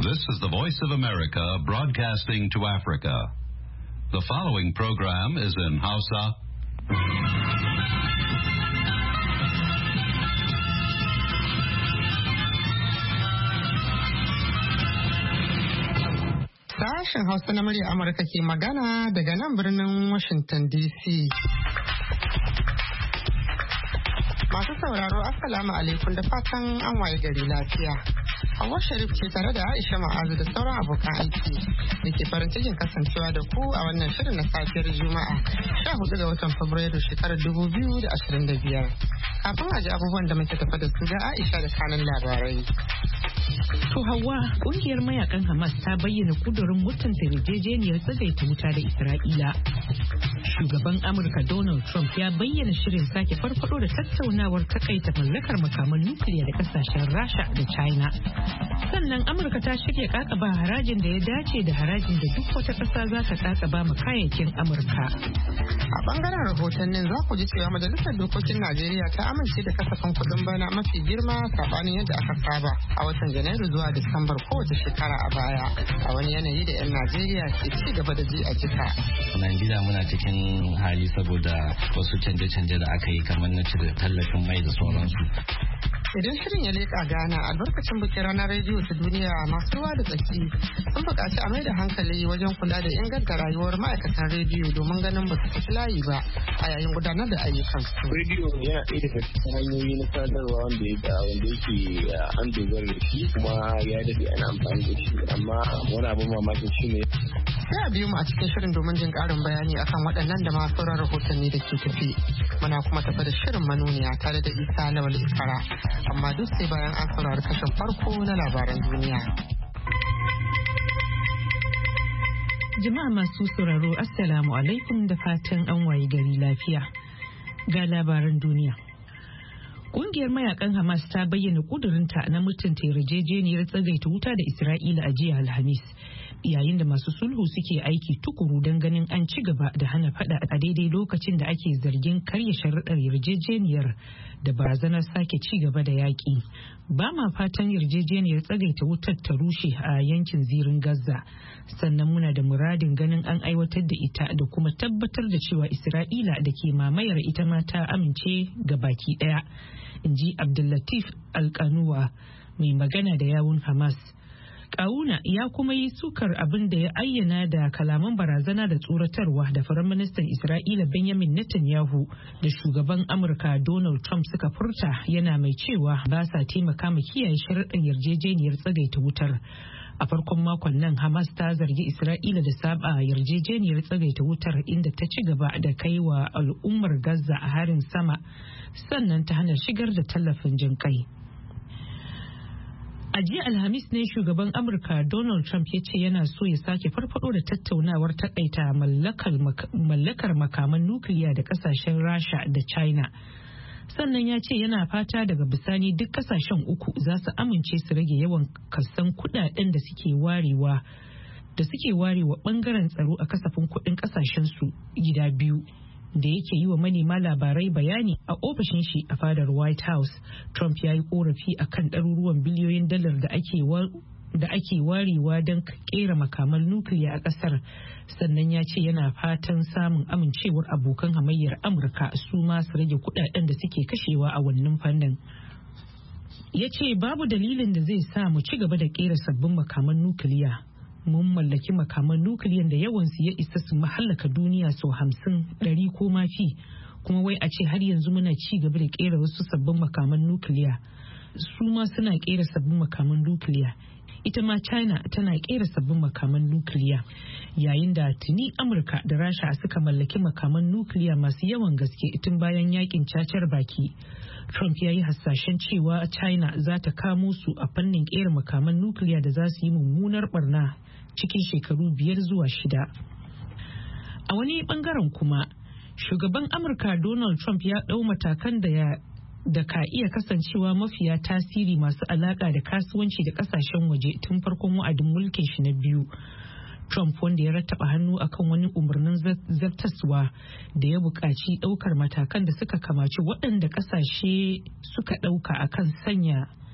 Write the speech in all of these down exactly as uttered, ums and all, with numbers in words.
This is the Voice of America broadcasting to Africa. The following program is in Hausa. Sashen Hausa na murya Amurka ke magana daga nan birnin Washington D C. Masu sauraro, Assalamu alaikum da fatan an waye gari lafiya. Hawwa Sharif ce tare da Aisha Ma'azu da sauran abokan aiki da ke farin cikin kasancewa da ku a wannan shirin na safiyar Juma'a sha hudu ga watan Fabrairu shekarar dubu biyu da ashirin da biyar. Kafin a ji abubuwan da muke tafa da su ga Aisha da kanin labarai. To Hauwa, kungiyar mayakan Hamas ta bayyana kudurin mutunta yarjejeniyar tsagaita wuta da Isra'ila. Shugaban Amurka Donald Trump ya bayyana shirin sake farfado da tattaunawar takaita mallakar makaman nukiliya da kasashen Rasha da China. Sannan Amurka ta shirya kakaba harajin da ya dace da harajin da duk wata ƙasa za ta kakaba ma kayayyakin Amurka. A bangaren rahotannin za ku ji cewa Majalisar Dokokin Najeriya ta amince da kasafin kuɗin bana mafi girma sabanin yadda aka saba a watan Janairu zuwa Disambar kowace shekara a baya, a wani yanayi da 'yan Najeriya ke ci gaba da ji a jika. Najeriya muna cikin hali saboda wasu canje-canje da aka yi kamar na cire tallafin mai da sauransu. Idan shirin ya leƙa Ghana albarkacin bikin ranar rediyo ta duniya, masu ruwa da tsaki sun buƙaci a mai da hankali wajen kula da inganta rayuwar ma'aikatan rediyo domin ganin ba su tafi layi ba a yayin gudanar da ayyukansu. Rediyo yana ɗaya daga cikin hanyoyi na sadarwa wanda wanda yake an dogara da shi kuma ya daɗe ana amfani da shi, amma wani abin mamakin shi ne. Sai a biyu mu a cikin shirin domin jin ƙarin bayani akan waɗannan da ma sauran rahotanni da ke tafi. Muna kuma tafi da shirin manuniya tare da Isa Lawal Ikara. Amma duk sai bayan an saurari kashin farko na labaran duniya. Jama'a masu sauraro, Assalamu alaikum da fatan an waye gari lafiya. Ga labaran duniya. Kungiyar mayakan Hamas ta bayyana kudurinta na mutunta yarjejeniyar tsagaita wuta da Isra'ila a jiya Alhamis, yayin da masu sulhu suke aiki tukuru don ganin an ci gaba da hana fada a daidai lokacin da ake zargin karya sharuɗar yarjejeniyar da barazanar sake ci gaba da yaƙi. Ba ma fatan yarjejeniyar tsagaita wutar ta rushe a yankin zirin Gaza, sannan muna da muradin ganin an aiwatar da ita da kuma tabbatar da cewa Isra'ila da ke mamayar ita ma ta amince ga baki ɗaya, in ji Abdullatif Alkanuwa, mai magana da yawun Hamas. Kawuna ya kuma yi sukar abin da ya ayyana da kalaman barazana da tsoratarwa da Firaministan Isra'ila Benjamin Netanyahu da shugaban Amurka Donald Trump suka furta, yana mai cewa ba sa taimaka ma kiyaye sharaɗin yarjejeniyar tsagaita wutar. A farkon makon nan Hamas ta zargi Isra'ila da saba yarjejeniyar tsagaita wutar, inda ta ci gaba da kai wa al'ummar Gaza a harin sama, sannan ta hana shigar da tallafin jinƙai. A jiya Alhamis ne shugaban Amurka Donald Trump ya ce yana so ya sake farfado da tattaunawar takaita mallakar makaman nukiliya da kasashen Rasha da China. Sannan ya ce yana fata daga bisani duk kasashen uku za su amince su rage yawan kasan kudaden da suke warewa da suke warewa bangaren tsaro a kasafin kudin kasashen su gida biyu. Da yake yi wa manema labarai bayani a ofishin shi a fadar White House, Trump ya yi korafi a kan ɗaruruwan biliyoyin dalar da ake da ake warewa don kera makaman nukiliya a ƙasar. Sannan ya ce yana fatan samun amincewar abokan hamayyar Amurka su ma su rage kuɗaɗen da suke kashewa a wannan fannin. Ya ce babu dalilin da zai sa mu ci gaba da kera sabbin makaman nukiliya. Mun mallaki makaman nukiliyan da yawansu ya isa su mahallaka duniya sau hamsin, ɗari ko mafi, kuma wai a ce har yanzu muna ci gaba da kera wasu sabbin makaman nukiliya. Su ma suna kera sabbin makaman nukiliya. Ita ma China tana kera sabbin makaman nukiliya. Yayin da tuni Amurka da Rasha suka mallaki makaman nukiliya masu yawan gaske tun bayan yakin cacar baki. Trump ya yi hasashen cewa China za ta kamo su a fannin kera makaman nukiliya da za su yi mummunar barna cikin shekaru biyar zuwa shida. A wani bangaren kuma, shugaban Amurka Donald Trump ya ɗau matakan da ya da ka iya kasancewa mafiya tasiri masu alaka da kasuwanci da kasashen waje tun farkon wa'adin mulkin shi na biyu. Trump, wanda ya rattaba hannu akan wani umarnin zartaswa da ya buƙaci ɗaukar matakan da suka kamaci waɗanda ƙasashe suka ɗauka akan sanya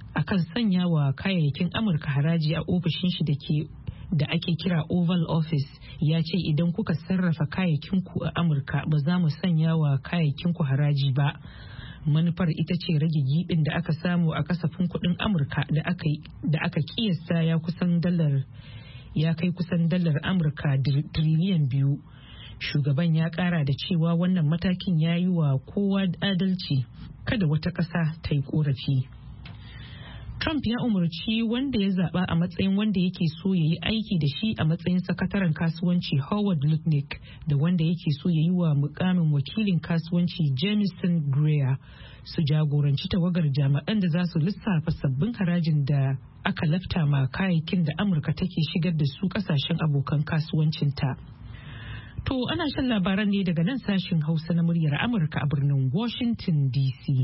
akan sanya wa kayayyakin Amurka haraji a ofishin shi da ke da ake kira Oval Office ya ce idan kuka sarrafa kayayyakinku a Amurka ba za mu sanya wa kayayyakinku haraji ba. Manufar ita ce rage gibin da aka samu a kasafin kuɗin Amurka da aka da aka kiyasta ya kusan dalar ya kai kusan dalar Amurka tiriliyan biyu. Shugaban ya kara da cewa wannan matakin ya yi wa kowa adalci, kada wata ƙasa ta yi ƙorafi. Trump ya umarci wanda ya zaba a matsayin wanda yake so ya yi aiki da shi a matsayin sakataren kasuwanci Howard Lutnick da wanda yake so ya yi wa mukamin wakilin kasuwanci Jamieson Greer su jagoranci tawagar jami'an da za su lissafa sabbin harajin da aka lafta ma kayayyakin da Amurka take shigar da su kasashen abokan kasuwancinta. To ana shan labaran ne daga nan sashin Hausa na muryar Amurka a birnin Washington D C.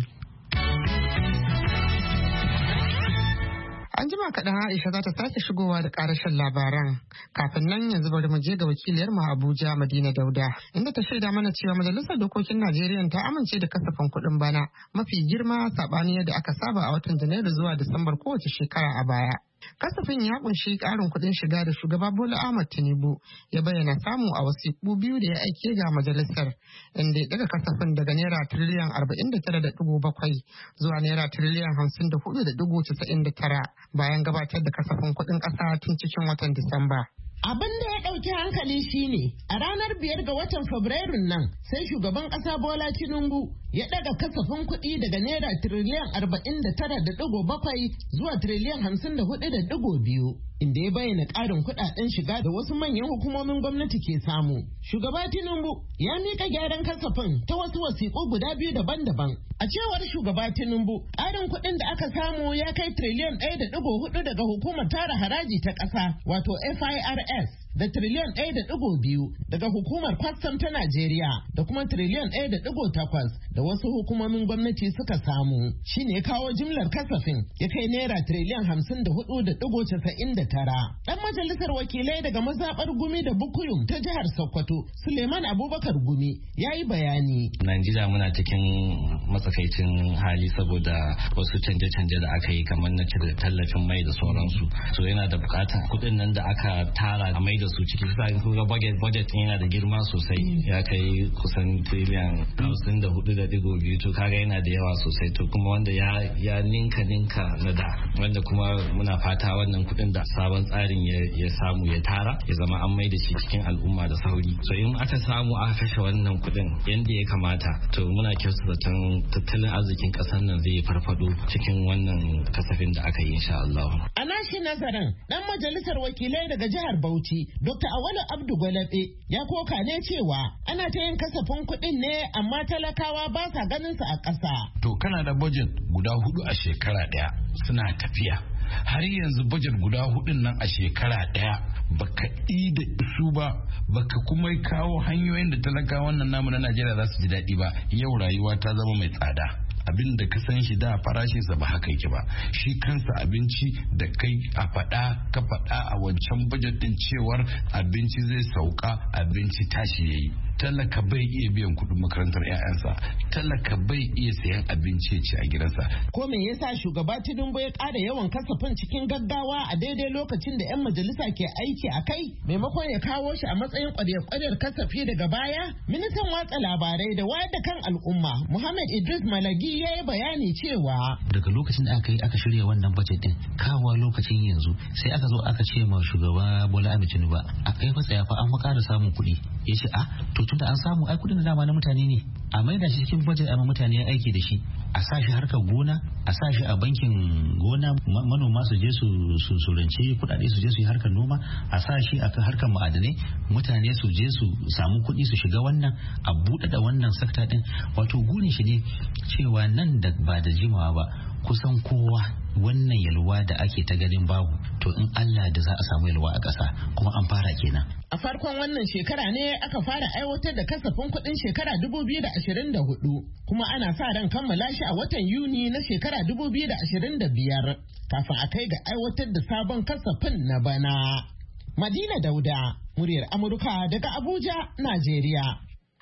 An jima kaɗan Aisha za ta sake shigowa da ƙarashin labaran. Kafin nan yanzu bari mu je ga wakiliyar mu Abuja Madina Dauda, inda ta shaida mana cewa Majalisar Dokokin Najeriya ta amince da kasafin kuɗin bana mafi girma saɓani yadda aka saba a watan Janairu zuwa Disambar kowace shekara a baya. Kasafin ya kunshi karin kudin shiga da shugaba Bola Ahmed Tinubu ya bayyana samu a wasiƙu biyu da ya aike ga majalisar, inda ya daga kasafin daga naira tiriliyan arba'in da tara da digo bakwai zuwa naira tiriliyan hamsin da hudu da digo casa'in da tara bayan gabatar da kasafin kudin ƙasa tun cikin watan Disamba. Abin da ya ɗauki hankali shine a ranar biyar ga watan Fabrairun nan sai shugaban ƙasa Bola Tinubu ya ɗaga kasafin kuɗi daga naira tiriliyan arba'in da tara da ɗigo bakwai zuwa tiriliyan hamsin da hudu da ɗigo biyu, inda ya bayyana ƙarin kuɗaɗen shiga da wasu manyan hukumomin gwamnati ke samu. Shugaba Tinubu ya miƙa gyaran kasafin ta wasu wasiƙu guda biyu daban-daban. A cewar shugaba Tinubu, ƙarin kuɗin da aka samu ya kai tiriliyan ɗaya da ɗigo hudu daga hukumar tara haraji ta ƙasa wato F I R S. Da tiriliyan ɗaya da ɗigo biyu daga hukumar kwastam ta Najeriya da kuma tiriliyan ɗaya da ɗigo takwas da wasu hukumomin gwamnati suka samu. Shi ne kawo jimlar kasafin ya kai naira tiriliyan hamsin da hudu da ɗigo casa'in da tara. Ɗan majalisar wakilai daga mazaɓar Gumi da Bukuyum ta jihar Sokoto, Suleiman Abubakar Gumi, ya yi bayani. Najeriya muna cikin matsakaicin hali saboda wasu canje-canje da aka yi kamar na cire tallafin mai da sauransu. So yana da bukatan kuɗin nan da aka tara a mai da su ciki sa kuga budget budget yana da girma sosai, ya kai kusan trillion hamsin da hudu da digo biyu, to kaga yana da yawa sosai, to kuma wanda ya ya ninka ninka na da, wanda kuma muna fata wannan kudin da sabon tsarin ya samu ya tara ya zama an mai da shi cikin al'umma da sauri. So in aka samu aka kashe wannan kudin yanda ya kamata, to muna kyautata zaton tattalin arzikin kasar nan zai farfado cikin wannan kasafin da aka yi insha Allah. A nashi nazarin dan majalisar wakilai daga jihar Bauchi Dokta Awalu Abdu Gwalabe ya koka ne cewa ana ta yin kasafin kuɗin ne amma talakawa ba sa ganin su a ƙasa. To kana da budget guda hudu a shekara ɗaya suna tafiya. Har yanzu budget guda hudun nan a shekara ɗaya baka yi da su ba, baka kuma kawo hanyoyin da talakawa wannan namu na Najeriya za su ji daɗi ba. Yau rayuwa ta zama mai tsada. Abin da ka san shi da farashinsa ba haka yake ba, shi kansa abinci da kai a faɗa ka faɗa a wancan budget din cewar abinci zai sauka, abinci tashi yayi. Talaka bai iya biyan kuɗin makarantar 'ya'yansa, talaka bai iya sayan abinci ya ci a gidansa. Ko me yasa shugaba Tinubu ya ƙara yawan kasafin cikin gaggawa a daidai lokacin da 'yan majalisa ke aiki a kai maimakon ya kawo shi a matsayin ƙwarya-ƙwaryar kasafi daga baya? Ministan watsa labarai da wayar da kan al'umma Muhammad Idris Malagi ya yi bayani cewa daga lokacin da aka yi aka shirya wannan budget din kawo lokacin yanzu sai aka zo aka ce ma shugaba Bola Ahmed Tinubu a kai fa tsaya fa an ƙara samun kuɗi, ya ce a to tunda an samu ai kuɗin da dama na mutane ne a maida shi cikin budget amma mutane ya aiki da shi, a sa shi harkar gona, a sa shi a bankin gona, manoma su je su su rance kuɗaɗe su je su yi harkar noma, a sa shi a harkar ma'adanai, mutane su je su samu kuɗi su shiga wannan a buɗe da wannan sakta din. Wato gurin shi ne cewa nan da ba da jimawa ba kusan kowa wannan yalwa da ake ta ganin babu, to in Allah da za a samu yalwa a ƙasa kuma an fara kenan. A farkon wannan shekara ne aka fara aiwatar da kasafin kuɗin shekara dubu biyu da ashirin da hudu, kuma ana sa ran kammala shi a watan Yuni na shekara dubu biyu da ashirin da biyar kafin a kai ga aiwatar da sabon kasafin na bana. Madina Dauda, muryar Amurka daga Abuja, Najeriya.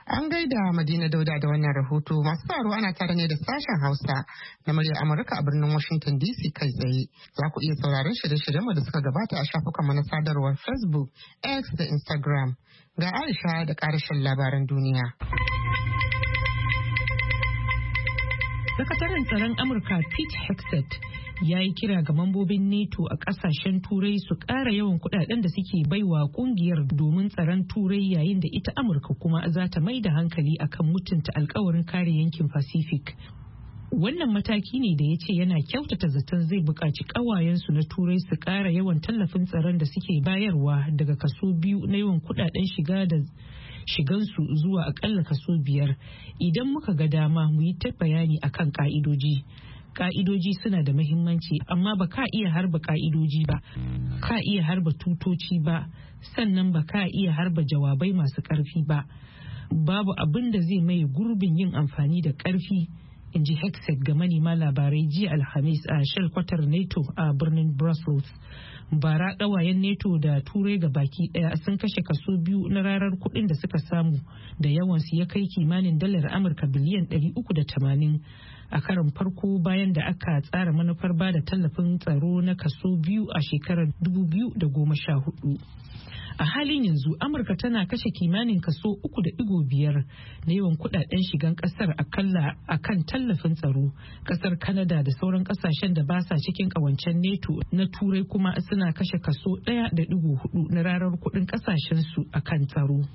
An gaida Madina Dauda da wannan rahoto. Masu tsaro ana tare ne da sashen Hausa na muryar Amurka a birnin Washington D C kai tsaye. Za ku iya sauraron shirye-shiryenmu da suka gabata a shafukanmu na sadarwar Facebook, X da Instagram. Ga Aisha da ƙarashin labaran duniya. Sakataren tsaron Amurka Pete Hegseth ya yi kira ga mambobin NATO a kasashen Turai su ƙara yawan kudaden da suke baiwa kungiyar domin tsaron Turai, yayin da ita Amurka kuma za ta mai da hankali akan mutunta alkawarin kare yankin Pacific. Wannan mataki ne da ya ce yana kyautata zaton zai buƙaci ƙawayensu na Turai su ƙara yawan tallafin tsaron da suke bayarwa daga kaso biyu na yawan kudaden shiga da shigansu zuwa akalla kaso biyar idan muka ga dama mu yi ta bayani akan ka'idoji. Ka'idoji suna da mahimmanci, amma ba ka iya harba ka'idoji ba, ka iya harba tutoci ba, sannan ba ka iya harba jawabai masu ƙarfi ba. Babu abin da zai maye gurbin yin amfani da ƙarfi, in ji Hegseth ga manema labarai jiya Alhamis a shelkwatar NATO a birnin Brussels. Bara ƙawayen NATO da Turai ga baki ɗaya sun kashe kaso biyu na rarar kuɗin da suka samu, da yawansu ya kai kimanin dalar Amurka biliyan ɗari uku da tamanin a karon farko bayan da aka tsara manufar ba da tallafin tsaro na kaso biyu a shekarar dubu biyu da goma sha hudu. A halin yanzu Amurka tana kashe kimanin kaso uku da digo biyar na yawan kudaden shigan kasar akalla akan tallafin tsaro. Kasar Canada da sauran kasashen da ba sa cikin kawancen NATO na Turai kuma suna kashe kaso ɗaya da digo hudu na rarar kudin kasashen su akan tsaro.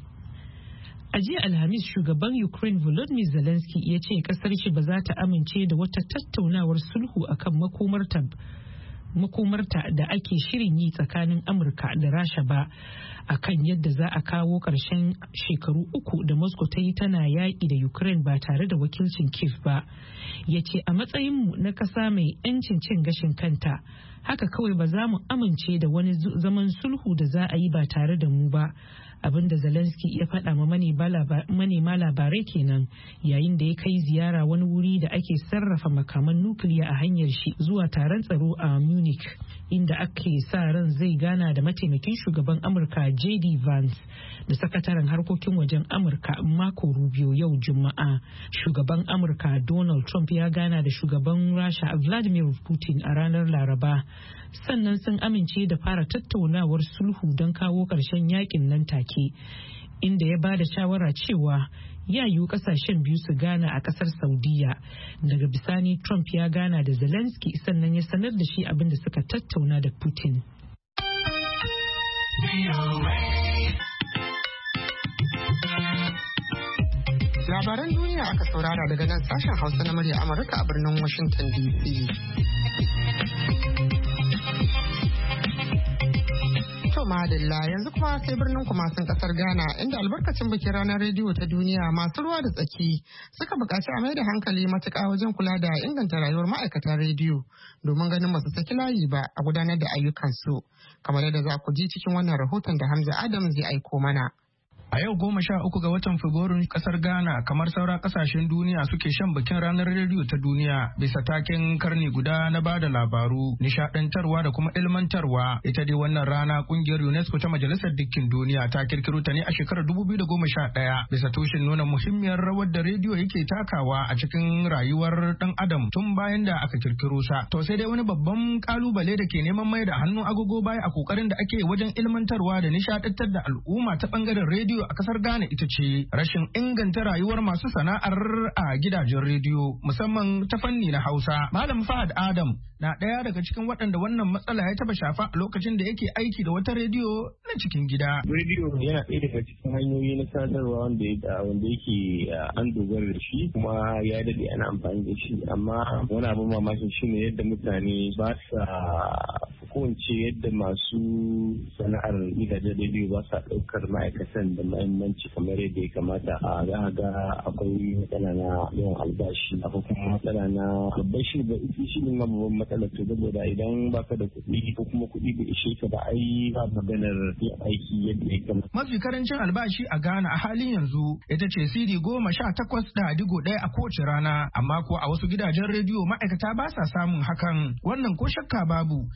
A jiya Alhamis, shugaban Ukraine Volodymyr Zelensky ya ce kasar shi ba za ta amince da wata tattaunawar sulhu akan makomarta makomarta da ake shirin yi tsakanin Amurka da Rasha ba, akan yadda za a kawo ƙarshen shekaru uku da Moscow ta yi tana yaƙi da Ukraine ba tare da wakilcin Kiev ba. Ya ce a matsayinmu na ƙasa mai 'yancin cin gashin kanta, haka kawai ba za mu amince da wani zaman sulhu da za a yi ba tare da mu ba. Abinda Zelensky ya faɗa ma manema labarai kenan yayin da ya kai ziyara wani wuri da ake sarrafa makaman nukiliya a hanyar shi zuwa taron tsaro a Munich, inda ake sa ran zai gana da mataimakin shugaban Amurka J D Vance da sakataren harkokin wajen Amurka Marco Rubio yau Juma'a. Shugaban Amurka Donald Trump ya gana da shugaban Rasha Vladimir Putin a ranar Laraba, sannan sun amince da fara tattaunawar sulhu don kawo ƙarshen yakin nan take, inda ya ba da shawara cewa ya yiwu kasashen biyu su gana a kasar Saudiya. Daga bisani Trump ya gana da Zelensky sannan ya sanar da shi abin da suka tattauna da Putin. Labaran duniya aka saurara daga nan sashen Hausa na murya Amurka a birnin Washington D C. Madalla yanzu kuma sai birnin kumasin kasar Ghana, inda albarkacin bikin ranar rediyo ta duniya masu ruwa da tsaki suka buƙaci a mai da hankali matuƙa wajen kula da inganta rayuwar ma'aikatan rediyo domin ganin basu saki layi ba a gudanar da ayyukansu, kamar yadda za ku ji cikin wannan rahoton da Hamza Adam zai aiko mana. A yau goma sha uku ga watan Fabrairun kasar Ghana kamar saura kasashen duniya suke shan bikin ranar rediyo ta duniya bisa taken karni guda na bada labaru, nishadantarwa da kuma ilmantarwa. Ita dai wannan rana kungiyar UNESCO ta Majalisar Dukkin Duniya ta kirkiro ta ne a shekarar dubu biyu da goma sha ɗaya bisa tushen nuna muhimmiyar rawar da rediyo yake takawa a cikin rayuwar dan adam tun bayan da aka kirkiro sa. To sai dai wani babban kalubale da ke neman mai da hannu agogo baya a kokarin da ake wajen ilmantarwa da nishadantar da al'umma ta bangaren rediyo a kasar Ghana ita ce rashin inganta rayuwar masu sana'ar a gidajen rediyo musamman ta fanni na Hausa. Malam Fahad Adam na ɗaya daga cikin waɗanda wannan matsala ya taba shafa a lokacin da yake aiki da wata rediyo na cikin gida. Rediyo yana ɗaya daga cikin hanyoyi na sadarwa wanda wanda yake an dogara da shi kuma ya daɗe ana amfani da shi, amma wani abin mamakin shine yadda mutane ba sa ko in ce yadda masu sana'ar gidajen rediyo ba sa ɗaukar ma'aikatan da mahimmanci kamar yadda ya kamata. A za ga akwai matsala na yawan albashi, akwai kuma matsala na albashi da ita shi ne babban matsala, to saboda idan baka da kuɗi ko kuma kuɗi bai ishe ka ba ai ba maganar yin aiki yadda ya kamata. Mafi karancin albashi a Ghana a halin yanzu ita ce sidi goma sha takwas da digo ɗaya a kowace rana, amma ko a wasu gidajen rediyo ma'aikata ba sa samun hakan. Wannan ko shakka babu yana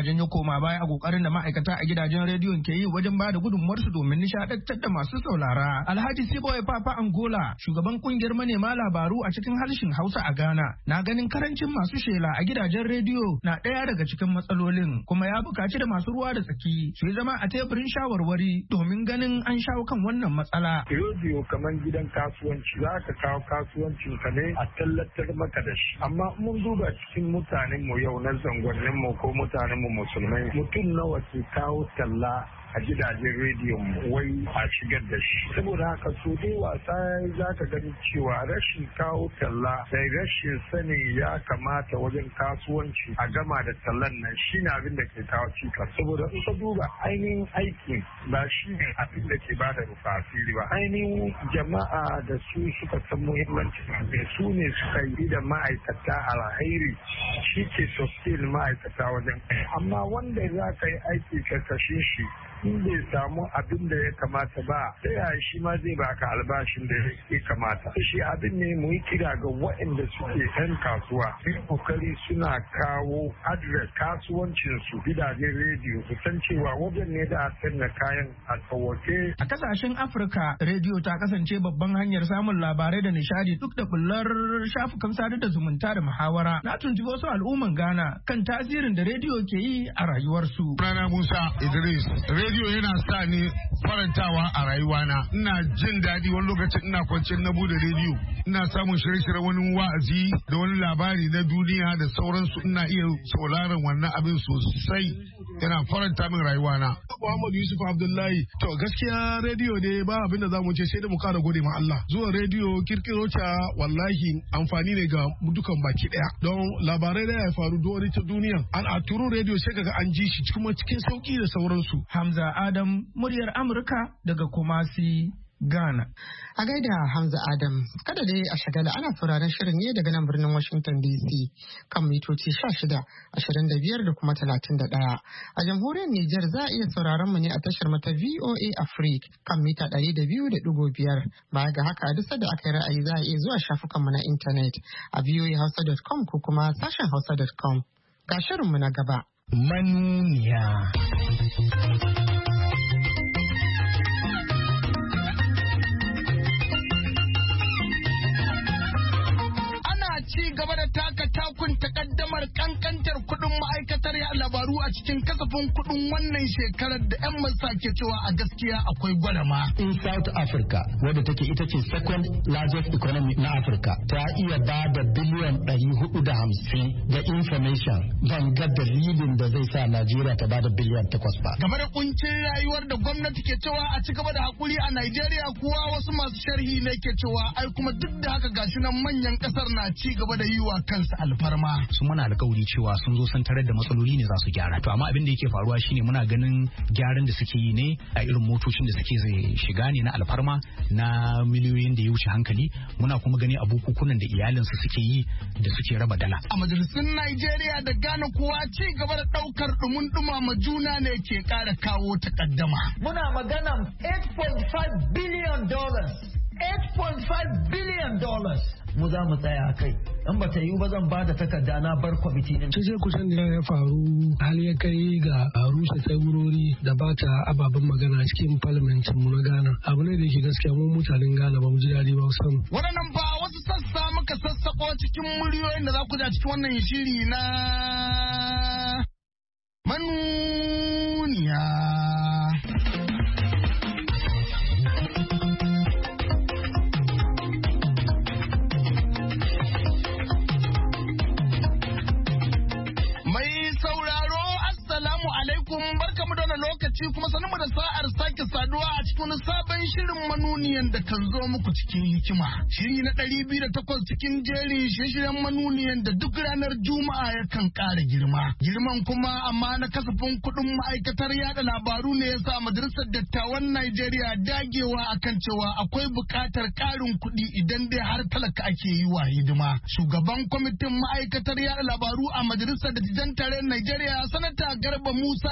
janyo koma baya a kokarin da ma'aikata a gidajen rediyon ke yi wajen ba da gudunmuwarsu domin nishadantar da masu saurara. Alhaji Siboy Papa Angola, shugaban kungiyar manema labaru a cikin harshen Hausa a Ghana, na ganin karancin masu shela a gidajen rediyo na ɗaya daga cikin matsalolin, kuma ya buƙaci da masu ruwa da tsaki su yi zama a teburin shawarwari domin ganin an shawo kan wannan matsala. Rediyo kamar gidan kasuwanci, za ka kawo kasuwancin ka ne a tallatar maka da shi, amma mun duba cikin mutanen mu yau na zangonnin mu ko mutanen mu musulmai, mutum nawa ke kawo talla a gidajen rediyon mu wai a shigar da shi. Saboda haka so dai wasa za ka gani cewa rashin kawo talla da rashin sani ya kamata wajen kasuwanci a gama da tallan nan shi ne abin da ke kawo cikas. Saboda in ka duba ainihin aikin ba shi ne abin da ke bada rufa asiri ba. Ainihin jama'a da su suka san muhimmancin abin su ne suka yi da ma'aikata alhairi shi ke sustain ma'aikata wajen. Amma wanda za ka yi aiki ka kashe shi in bai samu abin da ya kamata ba, ta yaya shi ma zai baka albashin da ya kamata. Shi abin ne mu yi kira ga waɗanda suke yan kasuwa su kokari suna kawo adres kasuwancin su gidajen rediyo su san cewa wajen ne da a na kayan a tsawoke. A kasashen Afirka, rediyo ta kasance babban hanyar samun labarai da nishadi duk da bullar shafukan sadar da zumunta da muhawara. Na tuntubi wasu al'umman Ghana kan tasirin da rediyo ke yi a rayuwarsu. Rana Musa Idris, rediyo yana sa ni farantawa a rayuwana. Ina jin daɗi wani lokacin ina kwanciyar na bude rediyo. Ina samun shirye-shirye wani wa'azi da wani labari na duniya da sauransu. Ina iya sauraron wannan abin sosai. Yana faranta min rayuwana. Muhammadu Yusuf Abdullahi. To gaskiya rediyo ne ba abin da zamu ce sai da mu kara gode ma Allah. Zuwa rediyo kirkiro ta wallahi amfani ne ga dukan baki daya. Don labarai da ya faru wani ta duniya. An a turo rediyo sai kaga an ji shi kuma cikin sauki da sauransu. Hamza Adam, muryar Amurka daga Kumasi, Ghana. A gaida Hamza Adam, kada dai a shagala ana sauraron shirin ne daga nan birnin Washington D C kan mitoci shida, ashirin da biyar da kuma talatin da ɗaya. A jamhuriyar Nijar za a iya sauraron mu ne a tashar mata V O A Africa kan mita ɗari da biyu da ɗigo biyar. Baya ga haka a duk da aka yi ra'ayi za a iya zuwa shafukanmu na intanet a v o a hausa dot com ko kuma sashen hausa dot com. Ga shirinmu na gaba. Manuniya. Ci gaba da taka takun takaddamar kankantar kudin ma'aikatar ya labaru a cikin kasafin kudin wannan shekarar da 'yan masa ke cewa a gaskiya akwai gwalama. In South Africa, wadda take ita ce second largest economy na Africa, ta iya ba da biliyan ɗari hudu da hamsin da information, ban ga dalilin da zai sa Najeriya ta ba da biliyan takwas ba. Game da kuncin rayuwar da gwamnati ke cewa a ci gaba da hakuri a Najeriya kuwa wasu masu sharhi ne ke cewa ai kuma duk da haka gashi nan manyan kasar na ci gaba da yi wa kansa alfarma. Sun muna alkawari cewa sun zo sun tarar da matsaloli ne za su gyara. To amma abin da yake faruwa shine muna ganin gyaran da suke yi ne a irin motocin da suke shiga ne na alfarma na miliyoyin da ya wuce hankali. Muna kuma gani a bukukunan da iyalinsu suke yi da suke raba dala. A majalisun Najeriya da Ghana kuwa ci gaba da daukar dumun dumama juna ne ke kara kawo takaddama. Muna maganan eight point five billion dollars. eight point five billion dollars. mu za mu tsaya kai in ba ta yi ba zan ba da takarda na bar kwamiti din. Cece kusan da ya faru hal ya kai ga rushe tsagurori da ba ta ababen magana cikin parliamentin mu na Ghana. Abu ne da yake gaskiya mu mutanen Ghana ba mu ji daɗi ba sam. Waɗannan ba wasu sassa muka sassako cikin muryoyin da za ku ja cikin wannan shiri na manuniya. Lokaci kuma sanin mu da sa'ar sake saduwa a cikin sabon shirin manuniyan da kan zo muku cikin hikima. Shiri na ɗari biyu da takwas cikin jerin shirye-shiryen manuniyan da duk ranar Juma'a yakan ƙara girma. Girman kuma amma na kasafin kuɗin ma'aikatar yada labaru ne ya sa majalisar dattawan Najeriya dagewa akan cewa akwai buƙatar ƙarin kuɗi idan dai har talaka ake yi wa hidima. Shugaban kwamitin ma'aikatar yada labaru a majalisar dattijan tarayyar Najeriya Sanata Garba Musa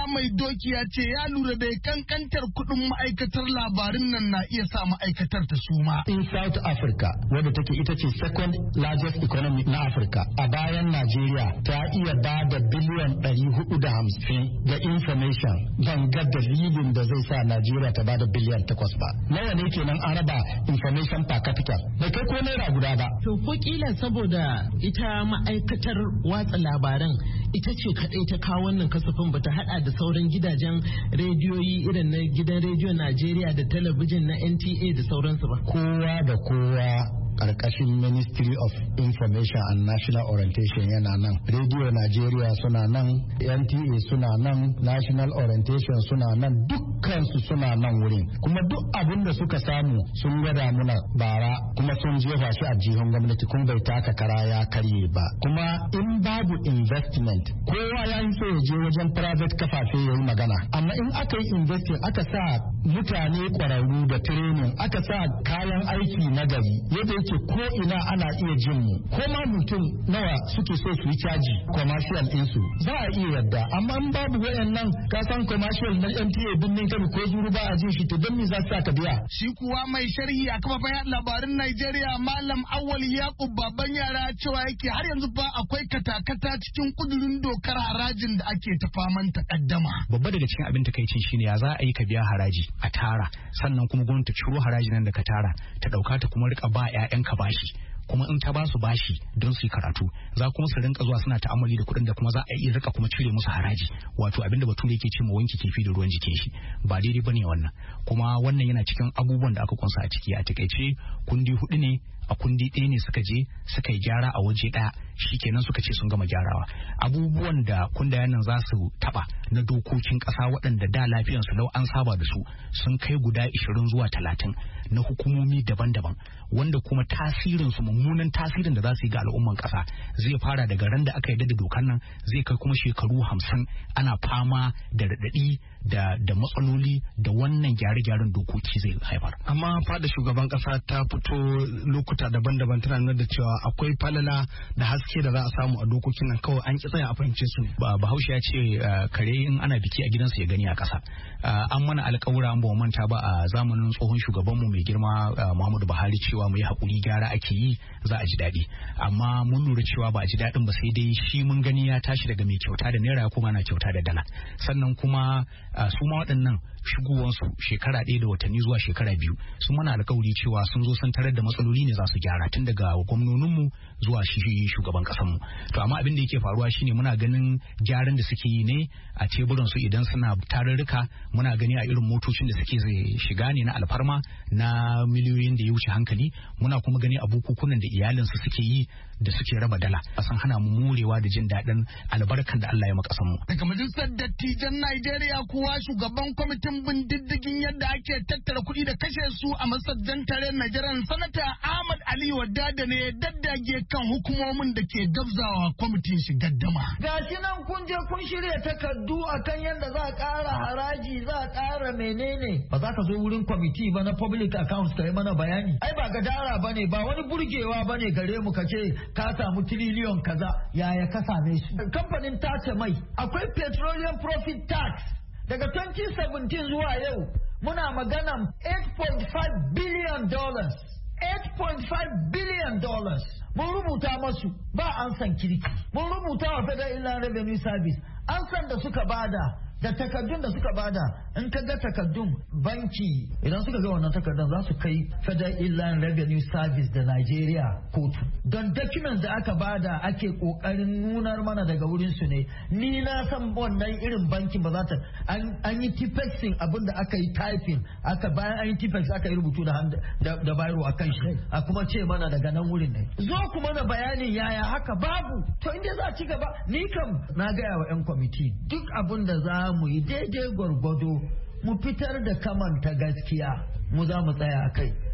mai doki ya ce ya lura da kankantar kuɗin ma'aikatar labarin nan na iya sa ma'aikatar ta suma. In South Africa wadda take ita ce second largest economy na Africa a bayan Najeriya ta iya ba da biliyan ɗari hudu da hamsin ga information ban ga dalilin da zai sa Najeriya ta ba da biliyan takwas ba. Nawa ne kenan an raba information per capita da kai ko naira guda ba. To ko kila saboda ita ma'aikatar watsa labaran ita ce kaɗai ta kawo wannan kasafin bata hada da sauran gidajen rediyoyi irin na gidan rediyon Najeriya da talabijin na N T A da sauransu ba. Kowa da kowa karkashin Ministry of Information and National Orientation yana nan. Radio Nigeria suna nan, N T A suna nan, National Orientation suna nan, dukkansu suna nan wurin. Kuma duk abin da suka samu sun gwada muna bara kuma sun jefa shi a jihun gwamnati kuma bai taka kara ya karye ba. Kuma in babu investment kowa ya yi so ya je wajen private kafafe ya yi magana. Amma in aka yi investing aka sa mutane kwararru da training aka sa kayan aiki na gari yadda yake ko ina ana iya jin mu ko ma mutum nawa suke so su yi caji commercial ɗinsu za a iya yadda amma in babu wayannan ka san commercial na N T A birnin Kano ko zuru ba a jin shi to don me za su ka biya. Shi kuwa mai sharhi a kafafen labarin Najeriya Malam Awwal Yakub Baban Yara cewa yake har yanzu fa akwai katakata cikin kudurin dokar harajin da ake ta faman takaddama. Babba daga cikin abin takaicin shine ya za a yi ka biya haraji a tara sannan kuma gwamnati ta ciro haraji nan da ka tara ta dauka ta kuma rika ba 'ya'yanka bashi kuma in ta ba su bashi don su yi karatu za kuma su rinka zuwa suna ta'amali da kuɗin da kuma za a iya rika kuma cire musu haraji wato abinda bature yake ce ma wanki kifi da ruwan jikin shi ba daidai bane wannan kuma wannan yana cikin abubuwan da aka kunsa a ciki a takaice kundi hudu ne a kundi ɗaya ne suka je suka yi gyara a waje ɗaya shikenan suka ce sun gama gyarawa abubuwan da kundayen nan za su taba na dokokin ƙasa waɗanda da lafiyansu lau an saba da su sun kai guda ishirin zuwa talatin na hukumomi daban-daban wanda kuma tasirin su mummunan tasirin da za su yi ga al'umman ƙasa zai fara daga ran da aka yarda da dokan nan zai kai kuma shekaru hamsin ana fama da raɗaɗi da da matsaloli da wannan gyare-gyaren dokoki zai haifar. Amma fada shugaban ƙasa ta fito lokuta daban-daban tana nuna da cewa akwai falala da haske da za a samu a dokokin nan kawai an ki tsaya a fahimce su. Bahaushe ya ce kare in ana biki a gidansu ya gani a ƙasa. An mana alƙawura an ba mu manta ba a zamanin tsohon shugabanmu mai girma Muhammadu Buhari cewa mu yi haƙuri gyara ake yi za a ji daɗi. Amma mun lura cewa ba a ji daɗin ba sai dai shi mun gani ya tashi daga mai kyauta da naira kuma na kyauta da dala. Sannan kuma su ma waɗannan shigowansu shekara ɗaya da watanni zuwa shekara biyu sun mana alƙawari cewa sun zo sun tarar da matsaloli ne za su gyara tun daga gwamnoninmu zuwa shi shugaban ƙasarmu. To amma abin da yake faruwa shine muna ganin gyaran da suke yi ne a teburan su idan suna tarurruka muna gani a irin motocin da suke shiga ne na alfarma na miliyoyin da ya wuce hankali muna kuma gani a bukukunan da iyalinsu suke yi da suke raba dala a san hana mu morewa da jin daɗin albarkan da Allah ya maka mu. Daga majalisar dattijan Najeriya kuwa shugaban kwamitin bin diddigin yadda ake tattara kuɗi da kashe su a masajjan tare Najeriya sanata Ahmad Ali Wadada ne daddage kan hukumomin da ke gabzawa kwamitin shi gaddama. Gashi nan kun je kun shirya takardu akan yadda za a ƙara haraji za a ƙara menene ba za ka zo wurin kwamiti ba na public accounts ka yi mana bayani ai ba gadara ba ne ba wani burgewa ba ne gare mu ka ce ka samu tiriliyon kaza yaya ka same shi. Kamfanin tace mai akwai petroleum profit tax daga twenty seventeen zuwa yau muna maganan eight point five billion dollars eight point five billion dollars mun rubuta masu ba an san kirki mun rubuta wa Federal Inland Revenue Service an san da suka bada da takardun da suka bada in ka ga takardun banki idan suka ga wannan takardun za su kai Federal Inland Revenue Service da Nigeria kotu don documents da aka bada ake kokarin nunar mana daga wurin su ne ni na san wannan irin bankin ba za ta an yi tipexing abin da aka yi typing aka bayan an yi tipex aka yi rubutu da da bayro akan shi a kuma ce mana daga nan wurin ne zo kuma na bayanin yaya haka babu to inda za a ci gaba ni kam na gaya wa yan kwamiti duk abin da za mu yi daidai gwargwado mu fitar da kamanta gaskiya mu za mu tsaya a kai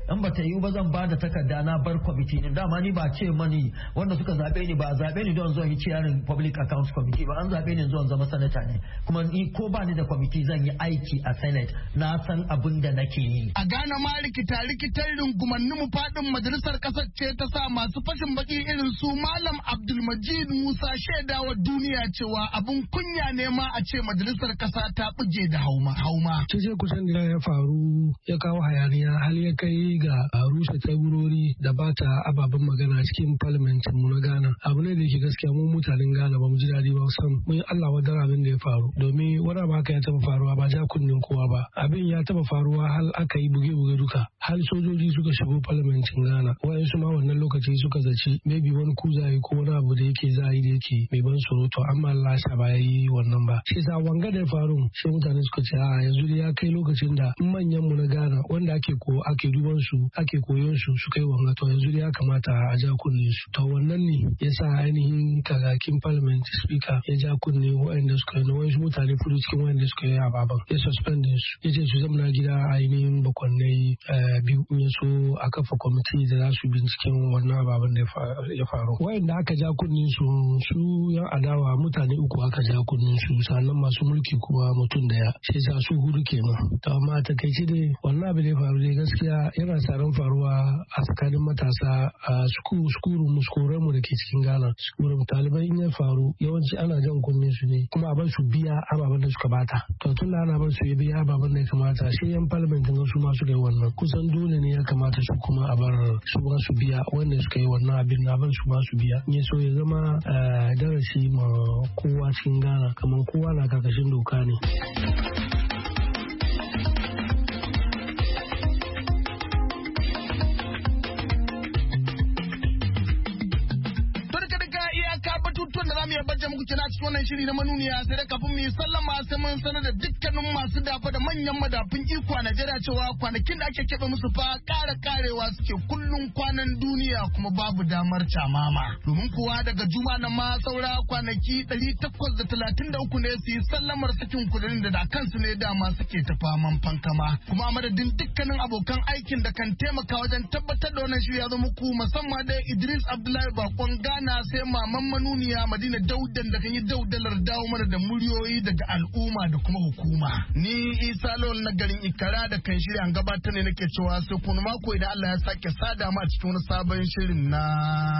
in ba ta yi ba zan ba da takarda na bar kwamiti ne. Dama ni ba ce mani wanda suka zaɓe ni ba zaɓe ni don zuwa yi ciyarin public accounts committee ba, an zaɓe ni zuwa zama sanata ne, kuma ni ko ba ni da kwamiti zan yi aiki a senate, na san abin da nake yi. A Ghana ma rikita rikitar rungumannin mu fadin majalisar kasar ce ta sa masu fashin baki irin su Malam Abdulmajid Musa shaidawa duniya cewa abun kunya ne ma a ce majalisar kasa ta buje da hauma hauma. Cece kusan da ya faru ya kawo hayaniya hal ya kai ga rushe tagurori da bata ababen magana cikin parliamentin mu na Ghana. Abu ne da yake gaskiya mu mutanen Ghana ba mu ji daɗi ba sam. Mun yi Allah wadar abin da ya faru domin wani abu haka ya taba faruwa ba ja kunnen kowa ba. Abin ya taba faruwa hal aka yi buge-buge duka. Hal sojoji suka shigo parliamentin Ghana. Wayansu ma wannan lokaci suka zaci maybe wani kuzaye ko wani abu da yake za yi da yake mai ban tsoro to amma Allah ya ba yi wannan ba. Shi sa wanga da ya faru sai mutane suka ce a yanzu da ya kai lokacin da manyan mu na Ghana wanda ake ko ake duban su ake koyon su suka yi wanga to yanzu da ya kamata a ja kunne su. To wannan ne ya sa ainihin kakakin parliament speaker ya ja kunne waɗanda suka yi wasu mutane fudu cikin waɗanda suka yi ababan ya suspend su ya ce su zama gida ainihin bakwannai biyu ya so a kafa kwamiti da za su binciken wannan ababen da ya faru. Waɗanda aka ja kunne su su yan adawa mutane uku aka ja kunne su sannan masu mulki kuma mutum daya sai sa su hudu kenan. To amma a takaice dai wannan abu da ya faru dai gaskiya yana tsaron faruwa a tsakanin matasa a skuru muskuran mu da ke cikin Ghana. Skurun talibai in ya faru yawanci ana jan kunne su ne kuma a bar su biya ababen da suka bata. To tun da ana bar su ya biya ababen da ya kamata sai yan parliament din su ma suka yi wannan kusan dole ne ya kamata su kuma a bar su ma su biya wanda suka yi wannan abin na bar su ma su biya. In so ya zama darasi ma kowa cikin Ghana kamar kowa na karkashin doka ne. muku kina cikin wannan shiri na manuniya sai da kafin mu yi sallama sai mun sanar da dukkanin masu dafa da manyan madafin iko a Najeriya cewa kwanakin da ake keɓe musu fa ƙara ƙarewa suke kullun kwanan duniya kuma babu damar camama. Domin kuwa daga juma na ma saura kwanaki ɗari takwas da talatin da uku ne su yi sallamar sakin kudin da da kansu ne dama suke ta faman fankama. Kuma a madadin dukkanin abokan aikin da kan taimaka wajen tabbatar da wannan shiri ya zo muku musamman da Idris Abdullahi Bakon Ghana sai maman manuniya Madina Daudan da kan yi daudalar dawo mana da muryoyi daga al'umma da kuma hukuma. Ni Isa Lawal na garin Ikara da kan shirya an gabatar ne nake cewa sai kuma mako idan Allah ya sake sada mu a cikin wani sabon shirin na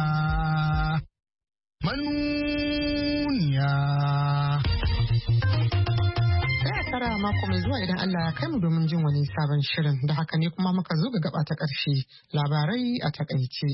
manuniya. Tara mako mai zuwa idan Allah ya kai mu domin jin wani sabon shirin da haka ne kuma muka zo ga gaba ta ƙarshe labarai a takaice.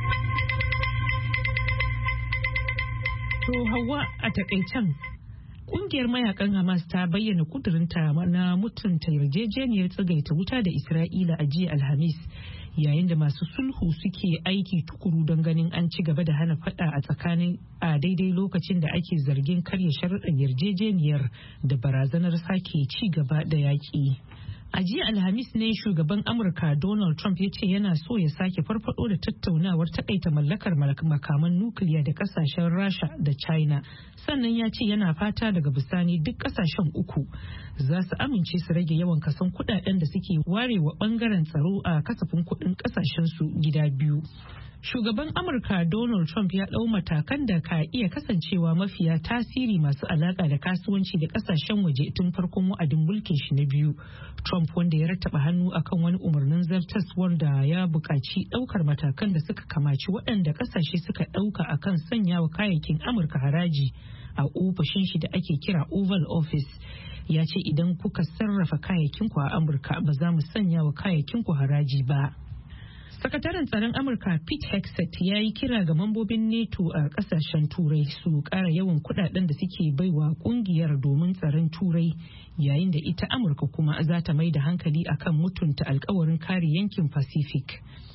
To Hauwa a takaicen kungiyar mayakan Hamas ta bayyana kudurinta na mutunta yarjejeniyar tsagaita wuta da Isra'ila a jiya Alhamis yayin da masu sulhu suke aiki tukuru don ganin an ci gaba da hana fada a tsakanin a daidai lokacin da ake zargin karya sharuɗan yarjejeniyar da barazanar sake ci gaba da yaƙi. A jiya Alhamis ne shugaban Amurka Donald Trump ya ce yana so ya sake farfado da tattaunawar takaita mallakar makaman nukiliya da kasashen Rasha da China. Sannan ya ce yana fata daga bisani duk kasashen uku za su amince su rage yawan kason kudaden da suke warewa bangaren tsaro a kasafin kudin kasashen su gida biyu. Shugaban Amurka Donald Trump ya ɗau matakan da ka iya kasancewa mafiya tasiri masu alaƙa da kasuwanci da ƙasashen waje tun farkon wa'adin mulkin shi na biyu. Trump wanda ya rattaba hannu akan wani umarnin zartas wanda ya buƙaci ɗaukar matakan da suka kamaci waɗanda ƙasashe suka ɗauka akan sanya wa kayayyakin Amurka haraji a ofishin shi da ake kira Oval Office. Ya ce idan kuka sarrafa kayayyakinku a Amurka ba za mu sanya wa kayayyakinku haraji ba. Sakataren tsaron Amurka Pete Hegseth ya yi kira ga mambobin NATO a kasashen Turai su ƙara yawan kudaden da suke baiwa kungiyar domin tsaron Turai yayin da ita Amurka kuma za ta mai da hankali akan mutunta alkawarin kare yankin Pacific.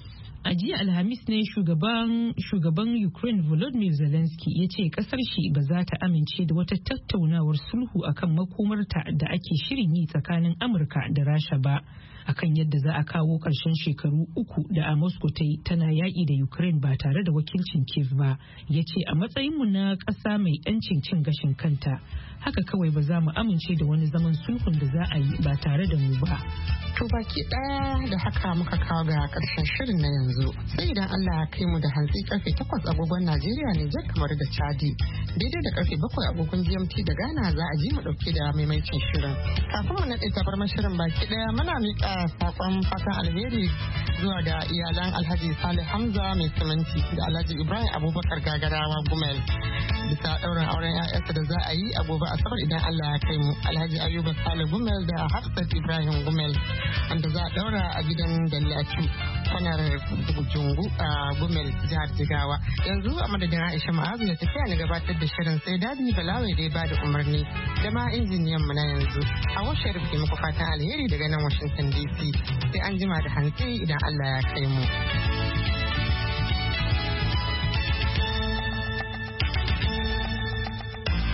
A jiya Alhamis ne shugaban shugaban Ukraine Volodymyr Zelensky ya ce kasar shi ba za ta amince da wata tattaunawar sulhu akan makomarta da ake shirin yi tsakanin Amurka da Rasha ba akan yadda za a kawo ƙarshen shekaru uku da a Moscow ta yi tana yaƙi da Ukraine ba tare da wakilcin Kiev ba. Ya ce a matsayinmu na ƙasa mai 'yancin cin gashin kanta haka kawai ba za mu amince da wani zaman sulhun da za a yi ba tare da mu ba. To baki ɗaya da haka muka kawo ga ƙarshen shirin na yanzu. Sai idan Allah ya kai mu da hantsi karfe takwas agogon Najeriya ne jar kamar da Chadi. Daidai da karfe bakwai agogon G M T da Ghana za a ji mu ɗauke da maimaicin shirin. Kafin mu naɗe tabarmar shirin baki ɗaya muna miƙa saƙon fatan alheri zuwa da iyalan Alhaji Salih Hamza mai siminti da Alhaji Ibrahim Abubakar Gagarawa Gumel. Bisa ɗaurin auren 'ya'yansa da za a yi a gobe Asabar idan Allah ya kai mu. Alhaji Ayuba Salih Gumel da Hafsat Ibrahim Gumel. Wanda za a daura a gidan Dallatu kwanar Jungu a Gumel jihar Jigawa. Yanzu a madadin Aisha Ma'azu ya tafiya na gabatar da shirin sai Dadi Balawai da ya ba da umarni da ma injiniyan mu na yanzu. Hawa Sharif ke muku fatan alheri daga nan Washington D C. Sai an jima da hantsi idan Allah ya kai mu.